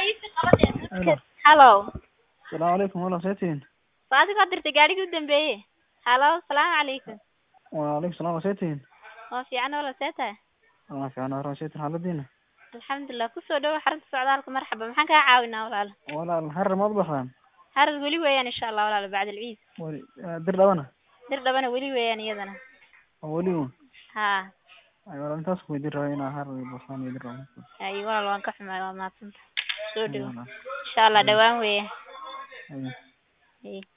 Hello. Hello. السلام عليكم والله سيتين. Saadi ka dirtay gaariga u dambeeyay. Hello, salaam calaykum. وعليكم السلام سيتين. Waa fiican wala seeta. ما في أنا راشيت حالدينا. Alxamdulillah ku soo dhaw xarunta socdaalka marxaba. Maxaan ka caawinaa walaal? ولا الحر مطبخان. Harar wali weeyaan insha Allah walaal bacda al-Eid. ولي در لبنا. Dir dhabana wali weeyaan iyadana. وليون. Ha. أيوة أنت أسكت در هنا حر بخان يدر. Ay walaal waan ka xumaay waa maadsan. Soo dhaw. أيوة. Insha Allah dhawaan weeyaan. أيوة.